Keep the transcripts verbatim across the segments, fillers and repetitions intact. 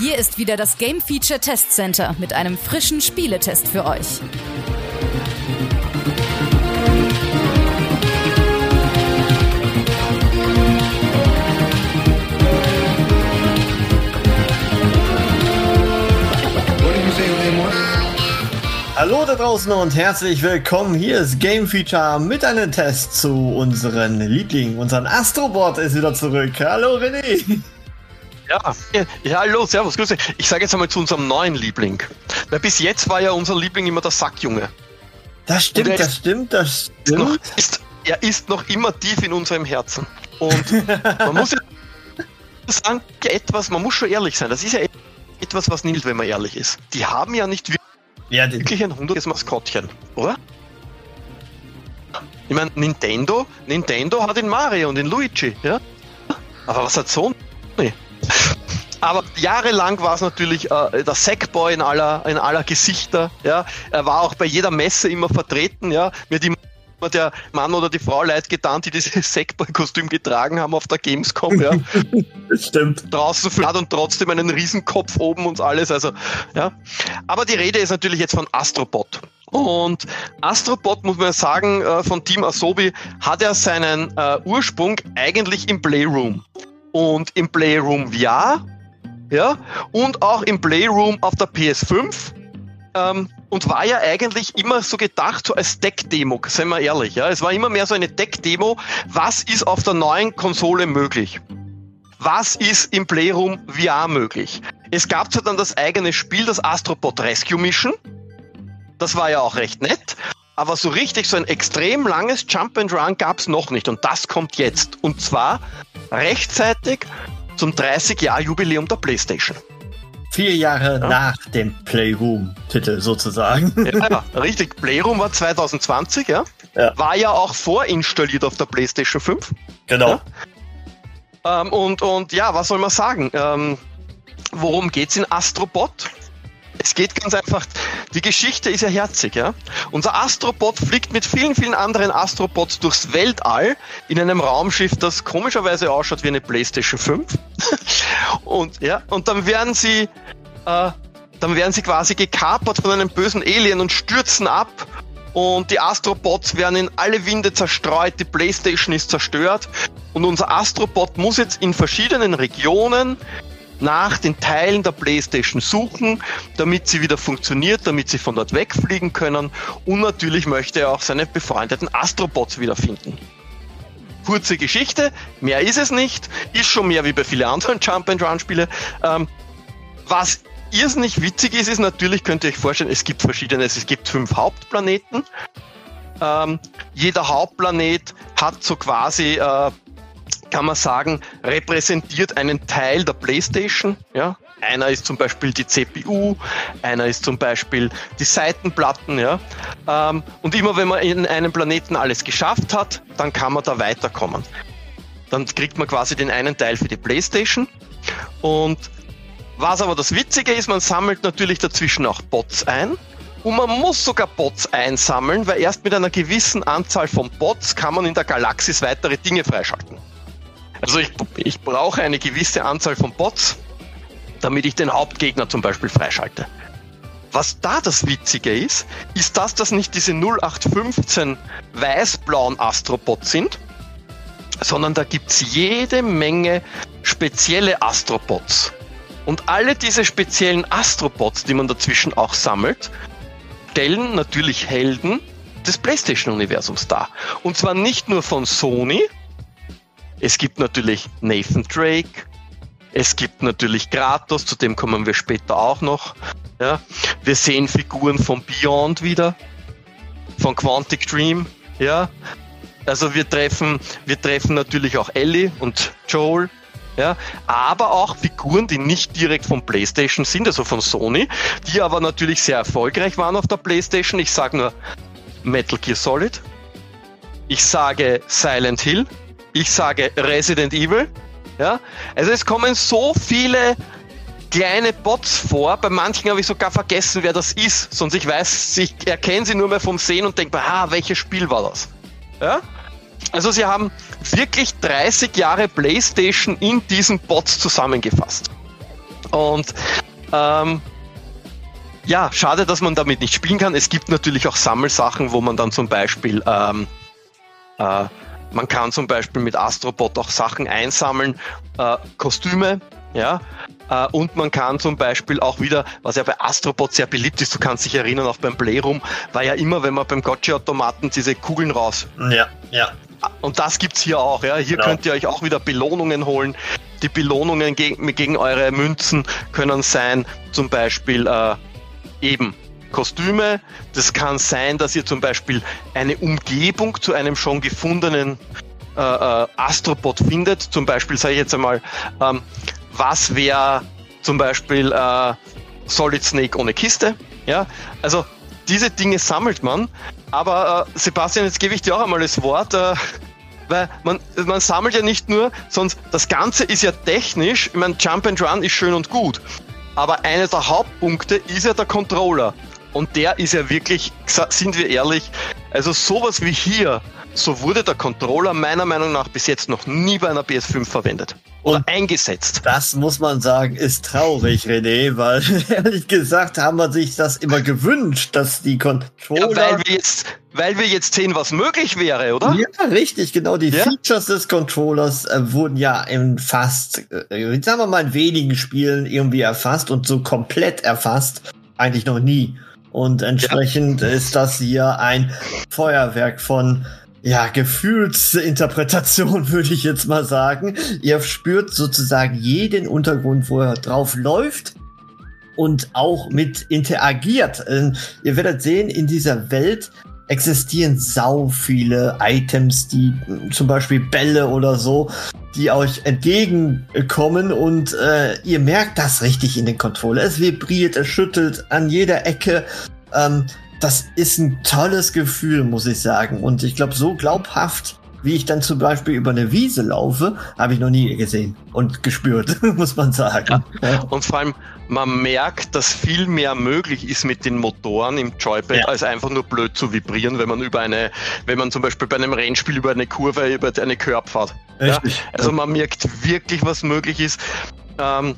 Hier ist wieder das Game Feature Test Center mit einem frischen Spieletest für euch. Hallo da draußen und herzlich willkommen. Hier ist Game Feature mit einem Test zu unseren Lieblingen. Unseren Astrobot ist wieder zurück. Hallo René. Ja, ja, hallo, servus, grüß dich. Ich sage jetzt einmal zu unserem neuen Liebling. Weil bis jetzt war ja unser Liebling immer der Sackjunge. Das stimmt, ist, das stimmt, das ist stimmt. noch, ist, er ist noch immer tief in unserem Herzen. Und man muss ja sagen, etwas, man muss schon ehrlich sein. Das ist ja etwas, was nicht, wenn man ehrlich ist. Die haben ja nicht ja, wirklich ein hundertes Maskottchen, oder? Ich meine, Nintendo, Nintendo hat den Mario und den Luigi, ja? Aber was hat Sony? Aber jahrelang war es natürlich äh, der Sackboy in aller, in aller Gesichter, ja. Er war auch bei jeder Messe immer vertreten, ja. Mir hat immer der Mann oder die Frau leid getan, die dieses Sackboy-Kostüm getragen haben auf der Gamescom, ja. Das stimmt. Draußen flatt und trotzdem einen Riesenkopf oben und alles, also, ja. Aber die Rede ist natürlich jetzt von Astrobot. Und Astrobot, muss man sagen, äh, von Team Asobi hat er seinen äh, Ursprung eigentlich im Playroom. Und im Playroom V R, ja, und auch im Playroom auf der P S fünf, ähm, und war ja eigentlich immer so gedacht, so als Deck-Demo, seien wir ehrlich, ja, es war immer mehr so eine Deck-Demo, was ist auf der neuen Konsole möglich? Was ist im Playroom V R möglich? Es gab zwar dann das eigene Spiel, das Astrobot Rescue Mission, das war ja auch recht nett, aber so richtig so ein extrem langes Jump and Run gab's noch nicht und das kommt jetzt, und zwar rechtzeitig zum dreißig-Jahr-Jubiläum der PlayStation. Vier Jahre ja. nach dem Playroom-Titel sozusagen. Ja, ja, richtig. Playroom war zwanzig zwanzig, ja. ja. War ja auch vorinstalliert auf der PlayStation fünf. Genau. Ja. Ähm, und, und ja, was soll man sagen? Ähm, worum geht's in Astrobot? Es geht ganz einfach, die Geschichte ist ja herzig, ja. Unser Astrobot fliegt mit vielen, vielen anderen Astrobots durchs Weltall in einem Raumschiff, das komischerweise ausschaut wie eine PlayStation fünf. und, ja, und dann werden sie, äh, dann werden sie quasi gekapert von einem bösen Alien und stürzen ab. Und die Astrobots werden in alle Winde zerstreut, die PlayStation ist zerstört. Und unser Astrobot muss jetzt in verschiedenen Regionen nach den Teilen der PlayStation suchen, damit sie wieder funktioniert, damit sie von dort wegfliegen können, und natürlich möchte er auch seine befreundeten Astrobots wiederfinden. Kurze Geschichte, mehr ist es nicht, ist schon mehr wie bei vielen anderen Jump-and-Run-Spiele. Ähm, was irrsinnig witzig ist, ist natürlich, könnt ihr euch vorstellen, es gibt verschiedene, es gibt fünf Hauptplaneten. Ähm, jeder Hauptplanet hat so quasi äh, kann man sagen, repräsentiert einen Teil der PlayStation. Ja? Einer ist zum Beispiel die C P U, einer ist zum Beispiel die Seitenplatten. Ja? Ähm, und immer wenn man in einem Planeten alles geschafft hat, dann kann man da weiterkommen. Dann kriegt man quasi den einen Teil für die PlayStation. Und was aber das Witzige ist, man sammelt natürlich dazwischen auch Bots ein. Und man muss sogar Bots einsammeln, weil erst mit einer gewissen Anzahl von Bots kann man in der Galaxis weitere Dinge freischalten. Also ich, ich brauche eine gewisse Anzahl von Bots, damit ich den Hauptgegner zum Beispiel freischalte. Was da das Witzige ist, ist, dass das nicht diese null acht fünfzehn weiß-blauen Astrobots sind, sondern da gibt's jede Menge spezielle Astrobots. Und alle diese speziellen Astrobots, die man dazwischen auch sammelt, stellen natürlich Helden des PlayStation-Universums dar. Und zwar nicht nur von Sony. Es gibt natürlich Nathan Drake, es gibt natürlich Kratos, zu dem kommen wir später auch noch. Ja. Wir sehen Figuren von Beyond wieder, von Quantic Dream. Ja. Also wir treffen, wir treffen natürlich auch Ellie und Joel, ja. Aber auch Figuren, die nicht direkt von PlayStation sind, also von Sony, die aber natürlich sehr erfolgreich waren auf der PlayStation. Ich sage nur Metal Gear Solid, ich sage Silent Hill, ich sage Resident Evil, ja. Also es kommen so viele kleine Bots vor, bei manchen habe ich sogar vergessen, wer das ist, sonst ich weiß, ich erkenne sie nur mehr vom Sehen und denke, ah, welches Spiel war das? Ja. Also sie haben wirklich dreißig Jahre PlayStation in diesen Bots zusammengefasst. Und Ähm, ja, schade, dass man damit nicht spielen kann. Es gibt natürlich auch Sammelsachen, wo man dann zum Beispiel, ähm, äh, man kann zum Beispiel mit Astrobot auch Sachen einsammeln, äh, Kostüme, ja, äh, und man kann zum Beispiel auch wieder, was ja bei Astrobot sehr beliebt ist, du kannst dich erinnern, auch beim Playroom, war ja immer, wenn man beim Gotcha-Automaten diese Kugeln raus. Ja, ja. Und das gibt's hier auch, ja. Hier genau. könnt ihr euch auch wieder Belohnungen holen. Die Belohnungen gegen, gegen eure Münzen können sein, zum Beispiel äh, eben Kostüme. Das kann sein, dass ihr zum Beispiel eine Umgebung zu einem schon gefundenen äh, äh, Astrobot findet. Zum Beispiel, sage ich jetzt einmal, ähm, was wäre zum Beispiel äh, Solid Snake ohne Kiste? Ja, also diese Dinge sammelt man. Aber äh, Sebastian, jetzt gebe ich dir auch einmal das Wort, äh, weil man, man sammelt ja nicht nur, sonst das Ganze ist ja technisch, ich meine, Jump and Run ist schön und gut, aber einer der Hauptpunkte ist ja der Controller. Und der ist ja wirklich, sind wir ehrlich, also sowas wie hier, so wurde der Controller meiner Meinung nach bis jetzt noch nie bei einer P S fünf verwendet. Oder und eingesetzt. Das muss man sagen, ist traurig, René, weil ehrlich gesagt haben wir sich das immer gewünscht, dass die Controller... Ja, weil wir jetzt, weil wir jetzt sehen, was möglich wäre, oder? Ja, richtig, genau. Die ja? Features des Controllers äh, wurden ja in fast, äh, sagen wir mal, in wenigen Spielen irgendwie erfasst und so komplett erfasst. Eigentlich noch nie. Und entsprechend ja. ist das hier ein Feuerwerk von... Ja, Gefühlsinterpretation würde ich jetzt mal sagen. Ihr spürt sozusagen jeden Untergrund, wo er drauf läuft und auch mit interagiert. Ähm, ihr werdet sehen, in dieser Welt existieren sau viele Items, die zum Beispiel Bälle oder so, die euch entgegenkommen und äh, ihr merkt das richtig in den Controller. Es vibriert, es schüttelt an jeder Ecke. Ähm, Das ist ein tolles Gefühl, muss ich sagen. Und ich glaube, so glaubhaft, wie ich dann zum Beispiel über eine Wiese laufe, habe ich noch nie gesehen und gespürt, muss man sagen. Ja. Und vor allem, man merkt, dass viel mehr möglich ist mit den Motoren im Joypad, ja. als einfach nur blöd zu vibrieren, wenn man über eine, wenn man zum Beispiel bei einem Rennspiel über eine Kurve, über eine Curb fährt. Ja? Also man merkt wirklich, was möglich ist. Ähm,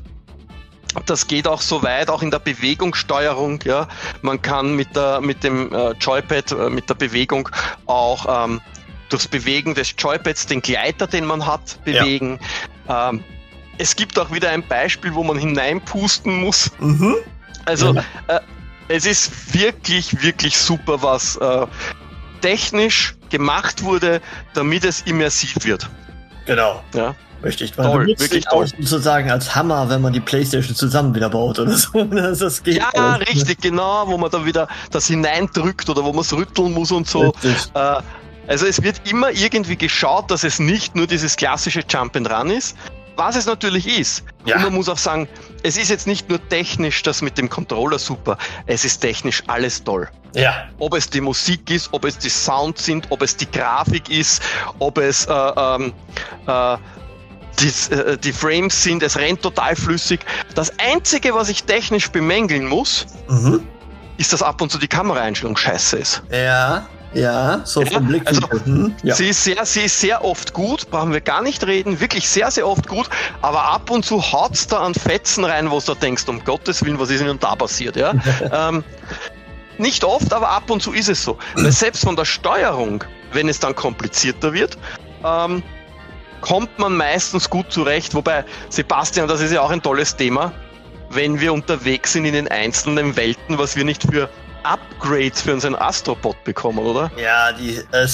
Das geht auch so weit, auch in der Bewegungssteuerung, ja. Man kann mit der, mit dem äh, Joypad, äh, mit der Bewegung auch ähm, durchs Bewegen des Joypads den Gleiter, den man hat, bewegen. Ja. Ähm, es gibt auch wieder ein Beispiel, wo man hineinpusten muss. Mhm. Also, ja. äh, es ist wirklich, wirklich super, was äh, technisch gemacht wurde, damit es immersiv wird. Genau. Ja. Richtig, man toll, wirklich auch sozusagen als Hammer, wenn man die PlayStation zusammen wieder baut oder so. Das geht ja, alles. Richtig, genau, wo man dann wieder das hineindrückt oder wo man es rütteln muss und so. Äh, also es wird immer irgendwie geschaut, dass es nicht nur dieses klassische Jump and Run ist, was es natürlich ist. Ja. Und man muss auch sagen, es ist jetzt nicht nur technisch das mit dem Controller super, es ist technisch alles toll. Ja. Ob es die Musik ist, ob es die Sounds sind, ob es die Grafik ist, ob es äh, ähm, äh, Die, äh, die Frames sind, es rennt total flüssig. Das Einzige, was ich technisch bemängeln muss, mhm. ist, dass ab und zu die Kameraeinstellung scheiße ist. Ja, ja, so vom Blick. Also, mhm. ja. sie, ist sehr, sie ist sehr oft gut, brauchen wir gar nicht reden, wirklich sehr, sehr oft gut, aber ab und zu haut's da an Fetzen rein, wo du denkst, um Gottes Willen, was ist denn da passiert? Ja? ähm, nicht oft, aber ab und zu ist es so. Weil selbst von der Steuerung, wenn es dann komplizierter wird, ähm, kommt man meistens gut zurecht, wobei, Sebastian, das ist ja auch ein tolles Thema, wenn wir unterwegs sind in den einzelnen Welten, was wir nicht für Upgrades für unseren Astrobot bekommen, oder? Ja, die äh,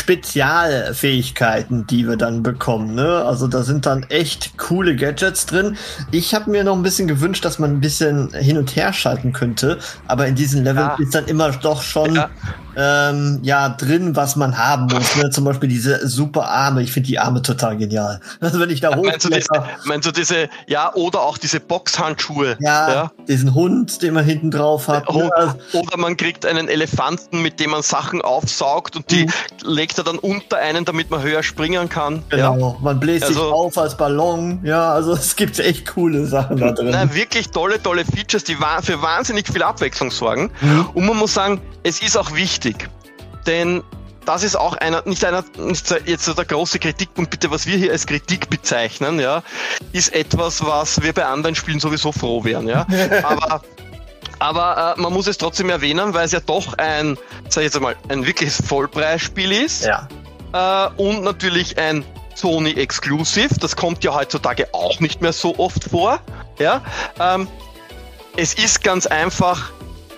Spezialfähigkeiten, die wir dann bekommen, ne? Also da sind dann echt coole Gadgets drin. Ich habe mir noch ein bisschen gewünscht, dass man ein bisschen hin und her schalten könnte, aber in diesen Leveln ja. ist dann immer doch schon ja. Ähm, ja drin, was man haben muss, ne? Zum Beispiel diese super Arme. Ich finde die Arme total genial. Also wenn ich da hoch meinst du, diese, meinst du diese, ja, oder auch diese Boxhandschuhe? Ja, ja, diesen Hund, den man hinten drauf hat. Oh, ne? Oder man kriegt einen Elefanten, mit dem man Sachen aufsaugt und die mhm. legt er dann unter einen, damit man höher springen kann. Genau, ja. man bläst also, sich auf als Ballon. Ja, also es gibt echt coole Sachen da drin. Nein, wirklich tolle, tolle Features, die für wahnsinnig viel Abwechslung sorgen. Mhm. Und man muss sagen, es ist auch wichtig, denn das ist auch einer, nicht einer, nicht jetzt der große Kritikpunkt, bitte, was wir hier als Kritik bezeichnen, ja, ist etwas, was wir bei anderen Spielen sowieso froh wären, ja. Aber, aber äh, man muss es trotzdem erwähnen, weil es ja doch ein, sag ich jetzt einmal, ein wirkliches Vollpreisspiel ist. Ja. Äh, und natürlich ein Sony Exclusive, das kommt ja heutzutage auch nicht mehr so oft vor, ja. Ähm, es ist ganz einfach,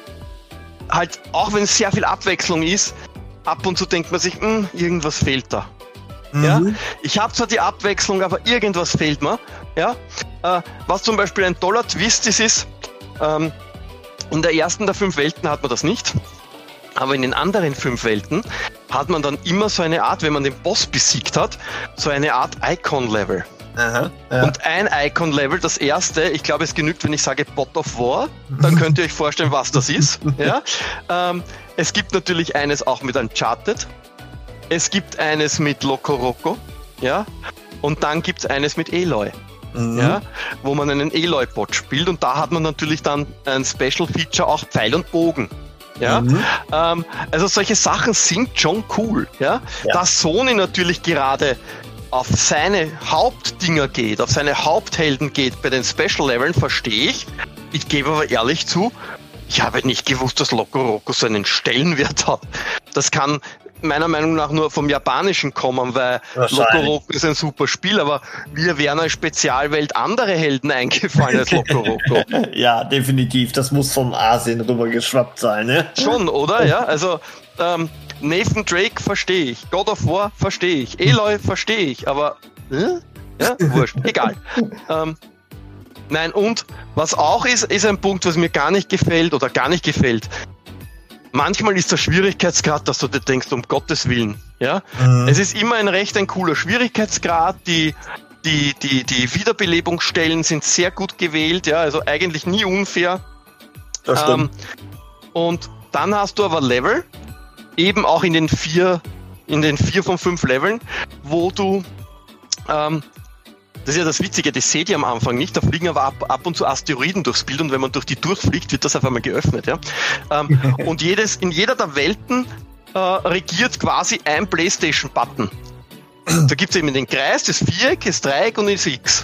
halt, auch wenn es sehr viel Abwechslung ist, ab und zu denkt man sich, mh, irgendwas fehlt da. Mhm. Ja? Ich habe zwar die Abwechslung, aber irgendwas fehlt mir. Ja? Äh, was zum Beispiel ein toller Twist ist, ist, ähm, in der ersten der fünf Welten hat man das nicht, aber in den anderen fünf Welten hat man dann immer so eine Art, wenn man den Boss besiegt hat, so eine Art Icon-Level. Aha, ja. Und ein Icon-Level, das erste, ich glaube, es genügt, wenn ich sage God of War, dann könnt ihr euch vorstellen, was das ist. Ja? Ähm, es gibt natürlich eines auch mit Uncharted, es gibt eines mit Loco Roco, ja? Und dann gibt es eines mit Aloy, mhm. ja? Wo man einen Aloy-Bot spielt, und da hat man natürlich dann ein Special-Feature, auch Pfeil und Bogen. Ja? Mhm. Ähm, also solche Sachen sind schon cool. Ja? Ja. Dass Sony natürlich gerade auf seine Hauptdinger geht, auf seine Haupthelden geht bei den Special-Leveln, verstehe ich. Ich gebe aber ehrlich zu, ich habe nicht gewusst, dass Loco Roco so einen Stellenwert hat. Das kann meiner Meinung nach nur vom Japanischen kommen, weil Loco Roco ist ein super Spiel, aber mir wären als Spezialwelt andere Helden eingefallen als Loco Roco. Ja, definitiv. Das muss vom Asien rüber geschwappt sein, ne? Schon, oder? Ja, also ähm, Nathan Drake verstehe ich, God of War verstehe ich, Aloy verstehe ich, aber äh? ja, wurscht, egal. Ähm, nein, und was auch ist, ist ein Punkt, was mir gar nicht gefällt oder gar nicht gefällt. Manchmal ist der Schwierigkeitsgrad, dass du dir denkst, um Gottes Willen, ja. Mhm. Es ist immer ein recht ein cooler Schwierigkeitsgrad, die die die die Wiederbelebungsstellen sind sehr gut gewählt, ja, also eigentlich nie unfair. Das stimmt. Ähm, und dann hast du aber Level, eben auch in den vier, in den vier von fünf Leveln, wo du, ähm, das ist ja das Witzige, das seht ihr am Anfang nicht, da fliegen aber ab, ab und zu Asteroiden durchs Bild, und wenn man durch die durchfliegt, wird das auf einmal geöffnet, ja. Ähm, und jedes, in jeder der Welten äh, regiert quasi ein PlayStation-Button. Da gibt es eben den Kreis, das Viereck, das Dreieck und das X.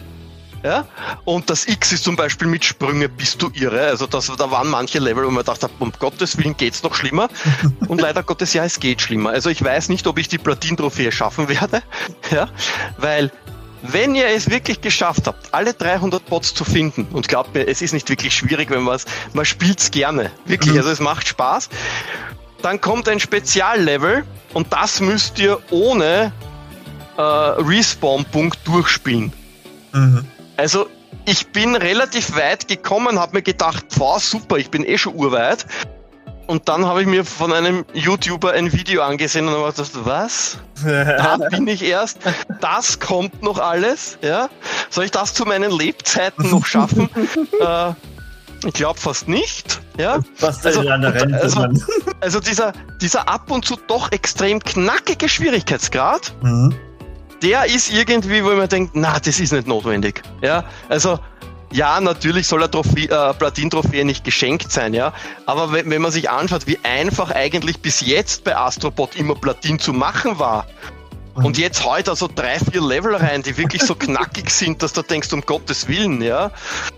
Ja? Und das X ist zum Beispiel mit Sprünge, bist du irre. Also das, da waren manche Level, wo man dachte, um Gottes Willen geht's noch schlimmer. Und leider Gottes, ja, es geht schlimmer. Also ich weiß nicht, ob ich die Platin-Trophäe schaffen werde. Ja? Weil, wenn ihr es wirklich geschafft habt, alle dreihundert Bots zu finden, und glaubt mir, es ist nicht wirklich schwierig, wenn man es, man spielt's gerne. Wirklich, also es macht Spaß. Dann kommt ein Speziallevel, und das müsst ihr ohne äh, Respawn-Punkt durchspielen. Mhm. Also ich bin relativ weit gekommen, habe mir gedacht, wow, super, ich bin eh schon urweit. Und dann habe ich mir von einem YouTuber ein Video angesehen und habe gedacht, was? Da bin ich erst. Das kommt noch alles? Ja? Soll ich das zu meinen Lebzeiten noch schaffen? äh, ich glaube fast nicht. Ja? Was also, an der Rente, also, also dieser, dieser ab und zu doch extrem knackige Schwierigkeitsgrad, mhm. der ist irgendwie, wo man denkt, na, das ist nicht notwendig. Ja, also, ja, natürlich soll eine Trophäe, äh, Platin-Trophäe nicht geschenkt sein, ja. Aber wenn, wenn man sich anschaut, wie einfach eigentlich bis jetzt bei Astrobot immer Platin zu machen war, mhm. und jetzt heute also drei, vier Level rein, die wirklich so knackig sind, dass du denkst, um Gottes Willen, ja.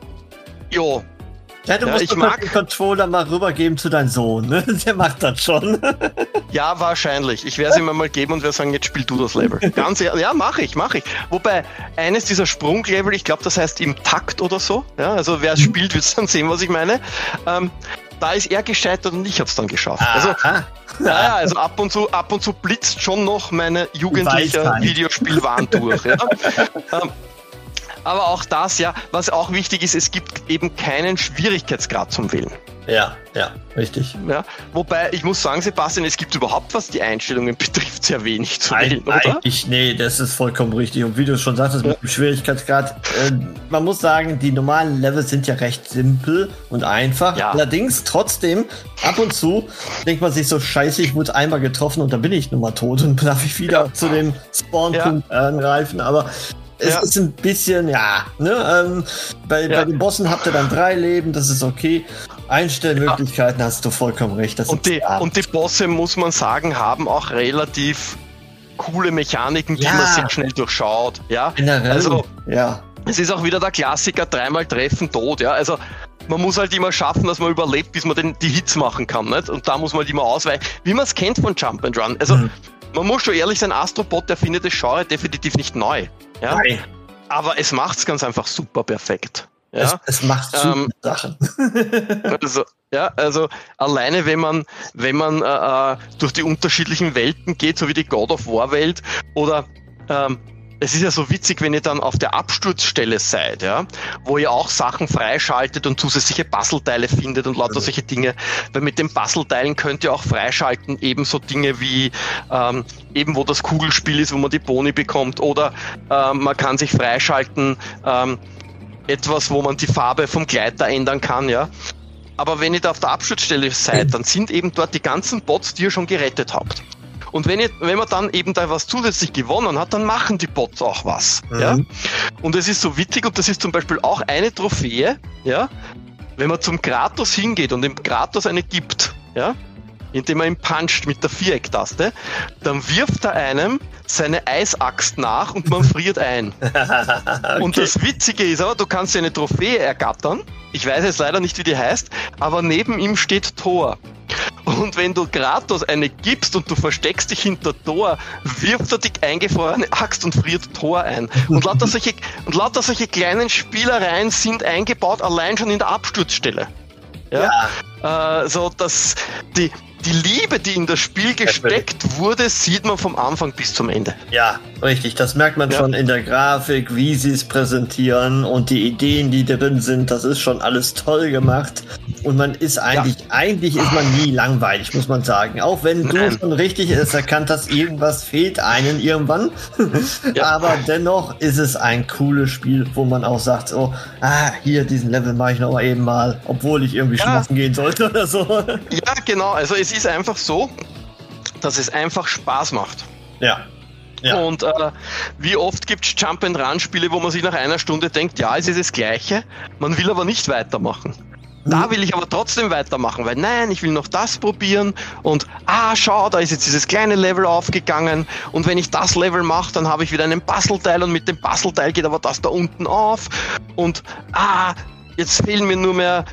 Jo. Ja, du ja, musst ich den mag Controller mal rübergeben zu deinem Sohn, ne? Der macht das schon. Ja, wahrscheinlich. Ich werde es ihm mal geben und werde sagen, jetzt spiel du das Level. Ganz ehrlich, ja, mache ich, mache ich. Wobei, eines dieser Sprunglevel, ich glaube, das heißt im Takt oder so, ja, also wer es mhm. spielt, wird dann sehen, was ich meine. Ähm, da ist er gescheitert und ich habe es dann geschafft. Also, Aha. ja, also ab und zu, ab und zu blitzt schon noch meine jugendliche Videospielwahn durch. Ja. ähm, Aber auch das, ja, was auch wichtig ist, es gibt eben keinen Schwierigkeitsgrad zum Wählen. Ja, ja, richtig. Ja, wobei, ich muss sagen, Sebastian, es gibt überhaupt, was die Einstellungen betrifft, sehr wenig zu Ein, wählen, oder? Eigentlich, nee, das ist vollkommen richtig. Und wie du schon sagtest, ja. mit dem Schwierigkeitsgrad, äh, man muss sagen, die normalen Levels sind ja recht simpel und einfach. Ja. Allerdings, trotzdem, ab und zu denkt man sich so, scheiße, ich wurde einmal getroffen und dann bin ich nun mal tot und darf ich wieder ja. zu dem Spawn-Punkt ja. angreifen, aber es ja. ist ein bisschen, ja, ne, ähm, bei, ja. bei den Bossen habt ihr dann drei Leben, das ist okay. Einstellmöglichkeiten, ja. Hast du vollkommen recht. Das und, die, und die Bosse, muss man sagen, haben auch relativ coole Mechaniken, die ja. man sehr schnell durchschaut. Ja? Generell, also, ja. Es ist auch wieder der Klassiker, dreimal treffen, tot. Ja? Also man muss halt immer schaffen, dass man überlebt, bis man den, die Hits machen kann. Nicht? Und da muss man halt immer ausweichen, wie man es kennt von Jump and Run. Also mhm. man muss schon ehrlich sein, Astrobot, der findet das Genre definitiv nicht neu. Ja? Nein. Aber es macht es ganz einfach super perfekt. Ja? Es, es macht super ähm, Sachen. also, ja, also alleine wenn man, wenn man äh, durch die unterschiedlichen Welten geht, so wie die God of War Welt, oder ähm, es ist ja so witzig, wenn ihr dann auf der Absturzstelle seid, ja, wo ihr auch Sachen freischaltet und zusätzliche Puzzleteile findet und lauter solche Dinge, weil mit den Puzzleteilen könnt ihr auch freischalten, ebenso Dinge wie ähm, eben wo das Kugelspiel ist, wo man die Boni bekommt, oder ähm, man kann sich freischalten, ähm, etwas, wo man die Farbe vom Gleiter ändern kann, ja. Aber wenn ihr da auf der Absturzstelle seid, dann sind eben dort die ganzen Bots, die ihr schon gerettet habt. Und wenn, ihr, wenn man dann eben da was zusätzlich gewonnen hat, dann machen die Bots auch was. Mhm. Ja? Und es ist so witzig, und das ist zum Beispiel auch eine Trophäe, ja, wenn man zum Kratos hingeht und dem Kratos eine gibt, ja, indem man ihn puncht mit der Vierecktaste, dann wirft er einem seine Eisaxt nach und man friert ein. Okay. Und das Witzige ist aber, du kannst dir eine Trophäe ergattern, ich weiß jetzt leider nicht, wie die heißt, aber neben ihm steht Thor. Und wenn du Kratos eine gibst und du versteckst dich hinter Thor, wirft er die eingefrorene Axt und friert Thor ein. Und lauter solche, und lauter solche kleinen Spielereien sind eingebaut, allein schon in der Absturzstelle. Ja? Ja. Äh, so, dass die, die Liebe, die in das Spiel gesteckt wurde, sieht man vom Anfang bis zum Ende. Ja, richtig. Das merkt man ja. schon in der Grafik, wie sie es präsentieren und die Ideen, die drin sind. Das ist schon alles toll gemacht. Und man ist eigentlich, ja. eigentlich ist man nie langweilig, muss man sagen. Auch wenn du Nein. schon richtig erkannt hast, irgendwas fehlt einem irgendwann. Ja. Aber dennoch ist es ein cooles Spiel, wo man auch sagt, oh, ah, hier, diesen Level mache ich noch mal eben mal, obwohl ich irgendwie ja. schlafen gehen sollte oder so. Ja, genau. Also es ist einfach so, dass es einfach Spaß macht. Ja. Ja. Und äh, wie oft gibt es Jump-and-Run-Spiele, wo man sich nach einer Stunde denkt, ja, es ist das Gleiche, man will aber nicht weitermachen. Da will ich aber trotzdem weitermachen, weil nein, ich will noch das probieren und ah, schau, da ist jetzt dieses kleine Level aufgegangen und wenn ich das Level mache, dann habe ich wieder einen Puzzleteil und mit dem Puzzleteil geht aber das da unten auf und ah, jetzt fehlen mir nur mehr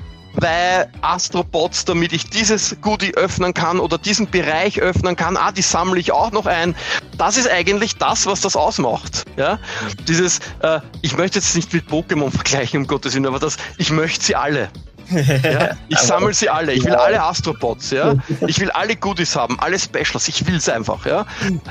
zwei Astrobots, damit ich dieses Goodie öffnen kann oder diesen Bereich öffnen kann. Ah, die sammle ich auch noch ein. Das ist eigentlich das, was das ausmacht. Ja, dieses, äh, ich möchte jetzt nicht mit Pokémon vergleichen, um Gottes Willen, aber das, ich möchte sie alle. Ja, ich sammle sie alle, ich will alle Astrobots, ja. Ich will alle Goodies haben, alle Specials, ich will's einfach, ja.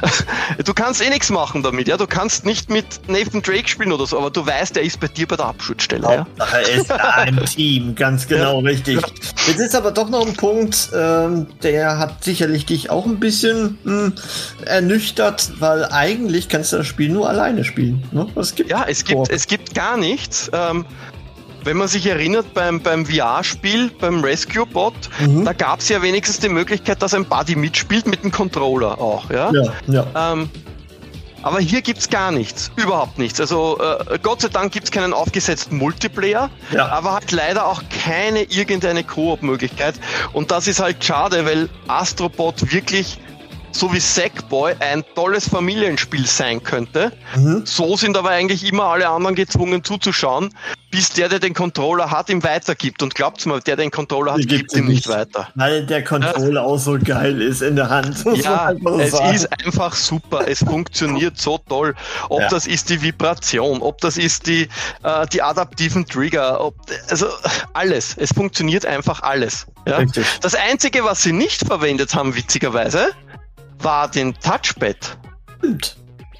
Du kannst eh nichts machen damit, ja. Du kannst nicht mit Nathan Drake spielen oder so, aber du weißt, er ist bei dir bei der Abschutzstelle, ja. Er ist da im Team, ganz genau, ja. Richtig. Ja. Jetzt ist aber doch noch ein Punkt, ähm, der hat sicherlich dich auch ein bisschen mh, ernüchtert, weil eigentlich kannst du das Spiel nur alleine spielen, ne? Es gibt ja, es gibt, es gibt gar nichts, ähm, wenn man sich erinnert, beim, beim V R-Spiel, beim Rescue Bot, mhm. da gab es ja wenigstens die Möglichkeit, dass ein Buddy mitspielt mit dem Controller auch, ja? Ja, ja. Ähm, aber hier gibt's gar nichts, überhaupt nichts. Also äh, Gott sei Dank gibt's keinen aufgesetzten Multiplayer, ja. aber halt leider auch keine irgendeine Koop-Möglichkeit. Und das ist halt schade, weil Astrobot wirklich so wie Sackboy ein tolles Familienspiel sein könnte. Mhm. So sind aber eigentlich immer alle anderen gezwungen zuzuschauen, bis der, der den Controller hat, ihm weitergibt. Und glaubt's mal, der, der den Controller hat, die gibt ihm nicht weiter. Weil der Controller ja. auch so geil ist in der Hand. Ja, es sagen. ist einfach super. Es funktioniert so toll. Ob ja. das ist die Vibration, ob das ist die, äh, die adaptiven Trigger, ob, also alles. Es funktioniert einfach alles. Ja? Das Einzige, was sie nicht verwendet haben, witzigerweise, war den Touchpad. Stimmt.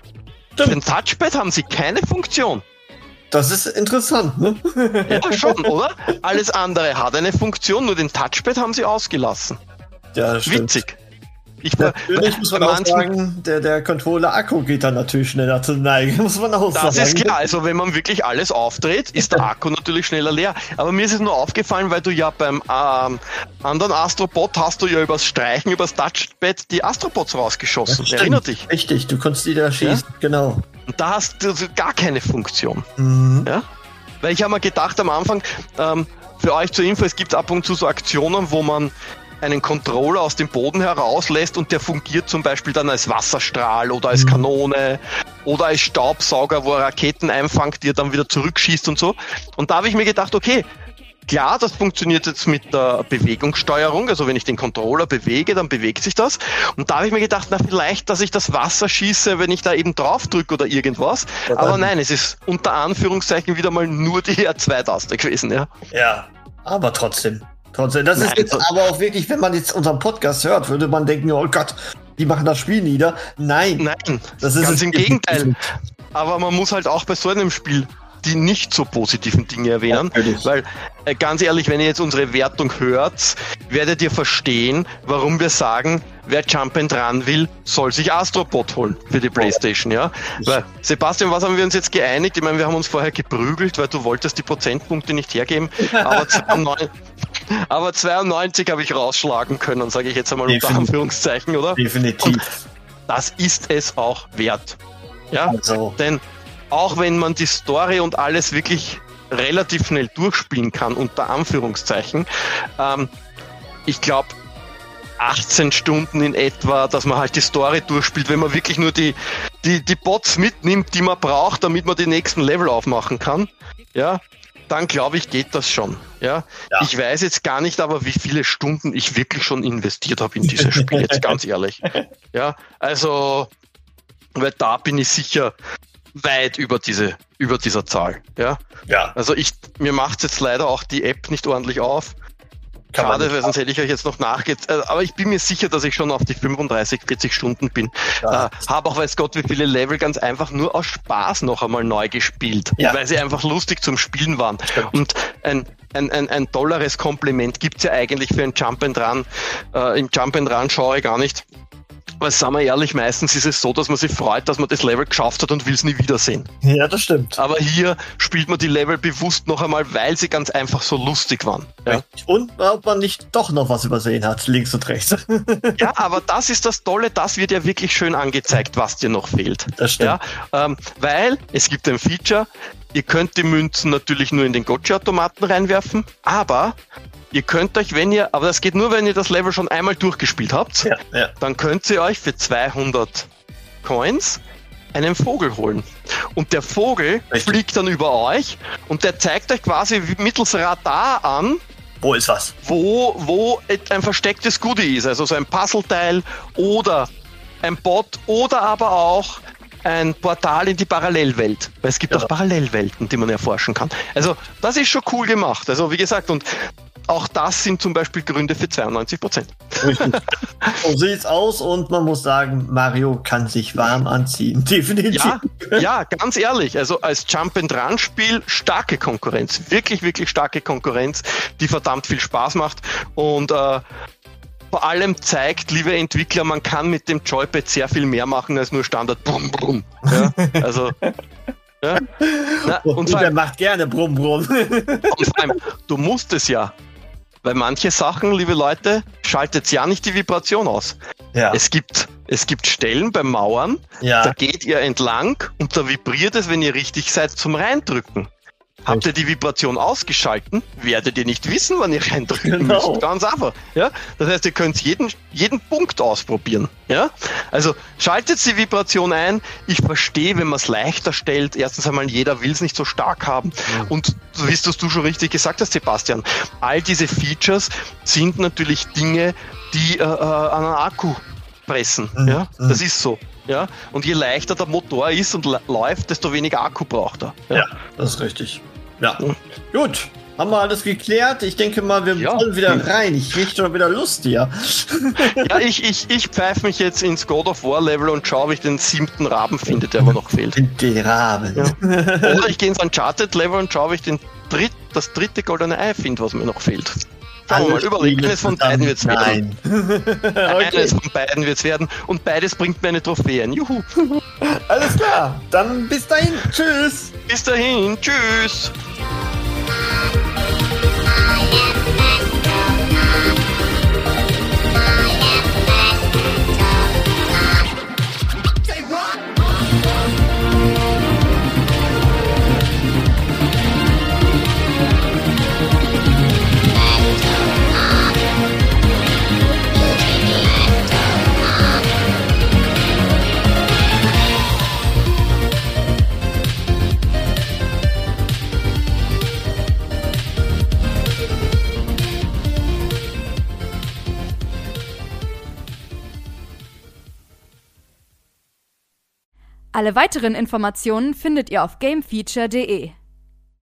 Für den Touchpad haben sie keine Funktion. Das ist interessant, ne? Ja, schon, oder? Alles andere hat eine Funktion, nur den Touchpad haben sie ausgelassen. Ja, das stimmt. Witzig. Ich natürlich muss man auch sagen, der, der Controller-Akku geht dann natürlich schneller zu neigen, muss man auch sagen. Das ist klar, also wenn man wirklich alles aufdreht, ist der Akku natürlich schneller leer. Aber mir ist es nur aufgefallen, weil du ja beim ähm, anderen Astrobot hast du ja übers Streichen, übers Touchpad die Astrobots rausgeschossen. Erinner dich? Richtig, du konntest die da schießen, ja? Genau. Und da hast du gar keine Funktion. Mhm. Ja? Weil ich habe mir gedacht am Anfang, ähm, für euch zur Info, es gibt ab und zu so Aktionen, wo man einen Controller aus dem Boden herauslässt und der fungiert zum Beispiel dann als Wasserstrahl oder als Kanone oder als Staubsauger, wo er Raketen einfangt, die er dann wieder zurückschießt und so. Und da habe ich mir gedacht, okay, klar, das funktioniert jetzt mit der Bewegungssteuerung, also wenn ich den Controller bewege, dann bewegt sich das. Und da habe ich mir gedacht, na vielleicht, dass ich das Wasser schieße, wenn ich da eben drauf drücke oder irgendwas. Ja, aber nein, es ist unter Anführungszeichen wieder mal nur die R zwei Taste gewesen, ja. Ja, aber trotzdem. Trotzdem, das Nein, ist jetzt so aber auch wirklich, wenn man jetzt unseren Podcast hört, würde man denken, oh Gott, die machen das Spiel nieder. Nein. Nein, das ist ganz im Gegenteil. Aber man muss halt auch bei so einem Spiel die nicht so positiven Dinge erwähnen, Natürlich. weil äh, ganz ehrlich, wenn ihr jetzt unsere Wertung hört, werdet ihr verstehen, warum wir sagen, wer Jump and Run will, soll sich Astrobot holen für die PlayStation, ja? Weil, Sebastian, was haben wir uns jetzt geeinigt? Ich meine, wir haben uns vorher geprügelt, weil du wolltest die Prozentpunkte nicht hergeben, aber zweiundneunzig, aber zweiundneunzig habe ich rausschlagen können, sage ich jetzt einmal unter Definitiv. Anführungszeichen, oder? Definitiv. Und das ist es auch wert. Ja, Also. denn auch wenn man die Story und alles wirklich relativ schnell durchspielen kann, unter Anführungszeichen, ähm, ich glaube achtzehn Stunden in etwa, dass man halt die Story durchspielt, wenn man wirklich nur die, die, die Bots mitnimmt, die man braucht, damit man die nächsten Level aufmachen kann, ja, dann glaube ich, geht das schon. Ja? Ja. Ich weiß jetzt gar nicht, aber wie viele Stunden ich wirklich schon investiert habe in dieses Spiel, jetzt ganz ehrlich. Ja, also, weil da bin ich sicher weit über diese, über dieser Zahl, ja. Ja. Also ich, mir macht jetzt leider auch die App nicht ordentlich auf. Kann man Schade, nicht weil sonst hätte ich euch jetzt noch nachge... Aber ich bin mir sicher, dass ich schon auf die fünfunddreißig, vierzig Stunden bin. Ja. Äh, habe auch, weiß Gott, wie viele Level ganz einfach nur aus Spaß noch einmal neu gespielt. Ja. Weil sie einfach lustig zum Spielen waren. Stimmt. Und ein, ein, ein, ein tolleres Kompliment gibt's ja eigentlich für ein Jump and Run. Äh, Im Jump and Run schaue ich gar nicht. Weil, sagen wir ehrlich, meistens ist es so, dass man sich freut, dass man das Level geschafft hat und will es nie wiedersehen. Ja, das stimmt. Aber hier spielt man die Level bewusst noch einmal, weil sie ganz einfach so lustig waren. Ja, Und ob man nicht doch noch was übersehen hat, links und rechts. ja, aber das ist das Tolle, das wird ja wirklich schön angezeigt, was dir noch fehlt. Das stimmt. Ja, ähm, weil es gibt ein Feature, ihr könnt die Münzen natürlich nur in den Gotcha-Automaten reinwerfen, aber ihr könnt euch, wenn ihr, aber das geht nur, wenn ihr das Level schon einmal durchgespielt habt, Ja, ja. dann könnt ihr euch für zweihundert Coins einen Vogel holen. Und der Vogel Richtig. fliegt dann über euch und der zeigt euch quasi mittels Radar an, Wo ist was? wo, wo ein verstecktes Goodie ist, also so ein Puzzleteil oder ein Bot oder aber auch ein Portal in die Parallelwelt, weil es gibt Ja. auch Parallelwelten, die man erforschen kann. Also das ist schon cool gemacht. Also wie gesagt, und auch das sind zum Beispiel Gründe für zweiundneunzig Prozent. Richtig. So sieht's aus und man muss sagen, Mario kann sich warm anziehen. Definitiv. Ja, ja, ganz ehrlich, also als Jump-and-Run-Spiel starke Konkurrenz, wirklich, wirklich starke Konkurrenz, die verdammt viel Spaß macht und äh, vor allem zeigt, liebe Entwickler, man kann mit dem Joypad sehr viel mehr machen als nur Standard Brumm Brumm. Ja, also ja. Na, Und, und, vor der allem, macht gerne Brumm Brumm. und vor allem, du musst es ja, weil manche Sachen, liebe Leute, schaltet ja nicht die Vibration aus. Ja. Es gibt, es gibt Stellen beim Mauern, Ja. da geht ihr entlang und da vibriert es, wenn ihr richtig seid, zum Reindrücken. Habt ihr die Vibration ausgeschalten, werdet ihr nicht wissen, wann ihr reindrücken Genau. müsst. Ganz einfach. Ja? Das heißt, ihr könnt jeden, jeden Punkt ausprobieren. Ja? Also schaltet die Vibration ein. Ich verstehe, wenn man es leichter stellt. Erstens einmal, jeder will es nicht so stark haben. Mhm. Und wie es du schon richtig gesagt hast, Sebastian, all diese Features sind natürlich Dinge, die äh, äh, an einen Akku pressen. Mhm. Ja? Mhm. Das ist so. Ja? Und je leichter der Motor ist und la- läuft, desto weniger Akku braucht er. Ja, das ist richtig. Ja. Mhm. Gut. Haben wir alles geklärt? Ich denke mal, wir Ja. wollen wieder rein. Ich kriege schon wieder Lust hier. Ja, ich, ich, ich pfeife mich jetzt ins God of War Level und schaue, ob ich den siebten Raben finde, der aber noch fehlt. Die Raben. Ja. Oder ich gehe ins Uncharted Level und schaue, ob ich den dritt, das dritte goldene Ei finde, was mir noch fehlt. Schauen wir mal, überlegen, eines von beiden wird es werden. Nein. Okay. Eines von beiden wird es werden und beides bringt mir eine Trophäe ein. Juhu. Alles klar. Dann bis dahin. Tschüss. Bis dahin, tschüss. Alle weiteren Informationen findet ihr auf gamefeature punkt de.